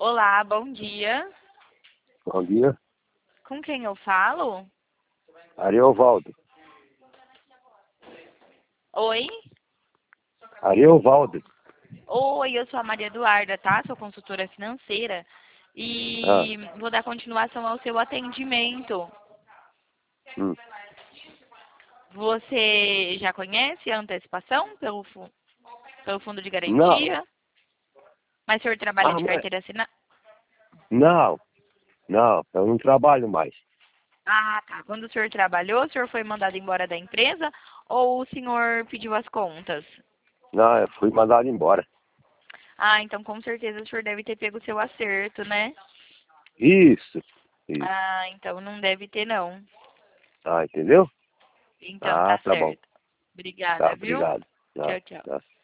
Olá, bom dia. Bom dia. Com quem eu falo? Ariovaldo. Oi? Ariovaldo. Oi, eu sou a Maria Eduarda, tá? Sou consultora financeira Ah, e vou dar continuação ao seu atendimento. hum. Você já conhece a antecipação pelo fundo de Não. garantia? Mas o senhor trabalha Ah, de mas... carteira assinada? Não, não, eu não trabalho mais. Ah, tá. Quando o senhor trabalhou, o senhor foi mandado embora da empresa ou o senhor pediu as contas? Não, eu fui mandado embora. Ah, então com certeza o senhor deve ter pego o seu acerto, né? Isso, isso. Ah, então não deve ter não. Ah, entendeu? Então Ah, tá tá bom. certo. Obrigada, Tá, viu? obrigado. Tá, Tchau, tchau. tá.